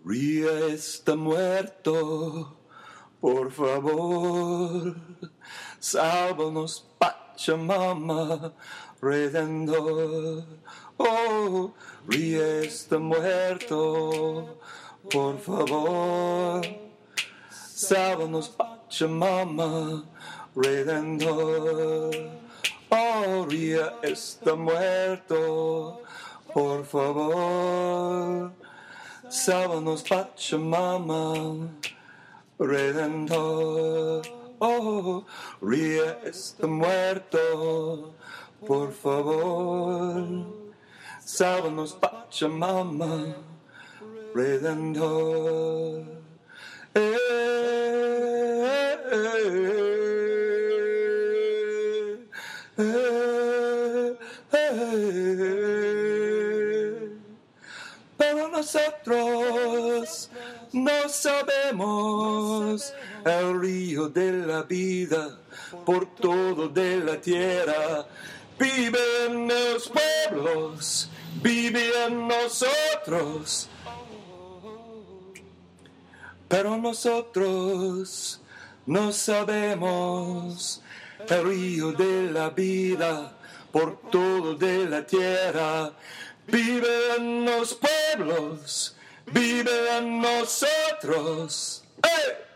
Ría está muerto, por favor, sálvanos, Pachamama, Redentor. Oh, Ría está muerto, por favor, sálvanos, Pachamama, Redentor. Oh, Ría está muerto, por favor, sálvanos, Pachamama, Redentor. Oh, Ría está muerto, por favor, sálvanos, Pachamama, Redentor. Pero nosotros no sabemos el río de la vida por todo de la tierra. Vive en los pueblos, vive en nosotros. Pero nosotros no sabemos el río de la vida por todo de la tierra. Vive en los pueblos, vive en nosotros. ¡Hey!